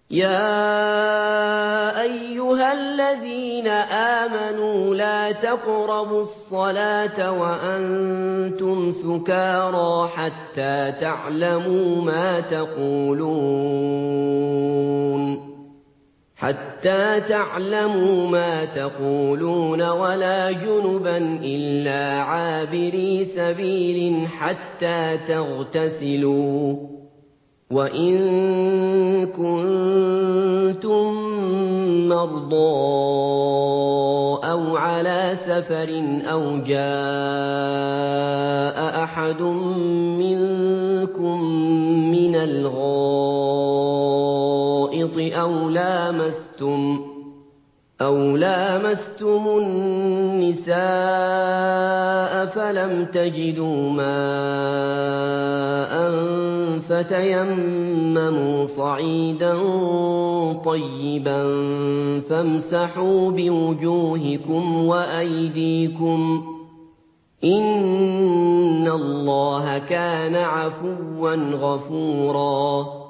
يَا أَيُّهَا الَّذِينَ آمَنُوا لَا تَقْرَبُوا الصَّلَاةَ وَأَنتُمْ سُكَارَىٰ حَتَّىٰ تَعْلَمُوا مَا تَقُولُونَ وَلَا جُنُبًا إِلَّا عَابِرِي سَبِيلٍ حَتَّىٰ تَغْتَسِلُوا ۚ وَإِن كُنتُم مَّرْضَىٰ أَوْ عَلَىٰ سَفَرٍ أَوْ جَاءَ أَحَدٌ مِّنكُم مِّنَ الْغَائِطِ أَوْ لَامَسْتُمُ النِّسَاءَ فَلَمْ تَجِدُوا مَاءً فَتَيَمَّمُوا صَعِيدًا طَيِّبًا فَامْسَحُوا بِوُجُوهِكُمْ وَأَيْدِيكُمْ ۗ إِنَّ اللَّهَ كَانَ عَفُوًّا غَفُورًا